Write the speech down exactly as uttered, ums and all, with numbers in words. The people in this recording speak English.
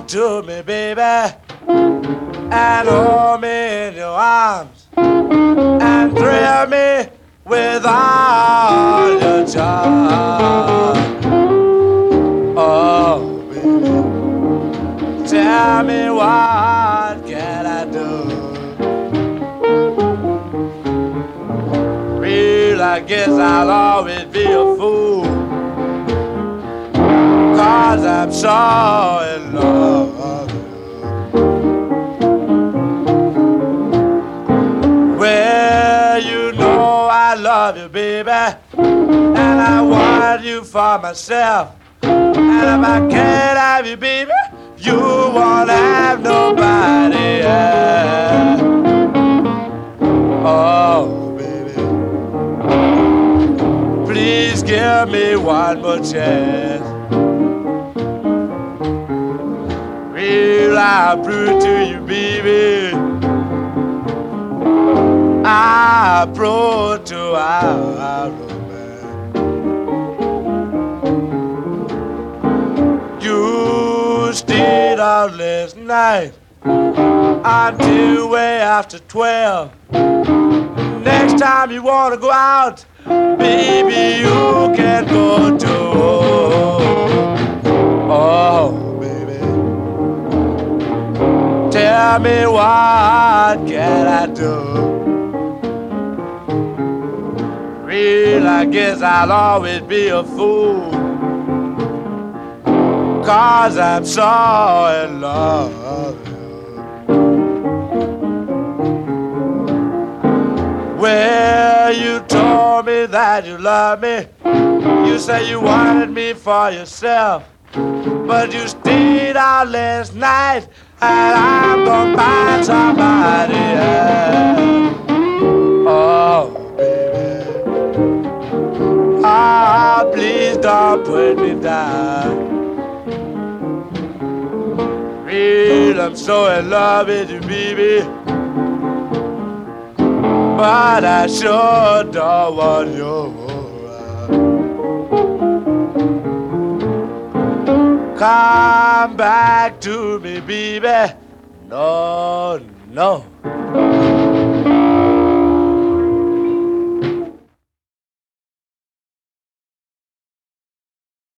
to me, baby, and hold me in your arms and thrill me with all your charm. Oh, baby, tell me what can I do? Real, I guess I'll always be a fool, 'cause I'm so in love with you. Well, you know I love you, baby, and I want you for myself. And if I can't have you, baby, you won't have nobody else. Oh, baby, please give me one more chance. Real, I'll prove to you, baby, I'll prove to our romance. You stayed out last night until way after twelve. Next time you wanna go out, baby, you can go too. Oh, baby, tell me what can I do? Real, I guess I'll always be a fool, 'cause I'm so in love with you. Well, you told me that you love me. You said you wanted me for yourself, but you stayed out last night, and I'm gonna find somebody else. Oh, baby, ah, please don't put me down. Real, I'm so in love with you, baby, but I sure don't want you around. Come back to me, baby. No, no.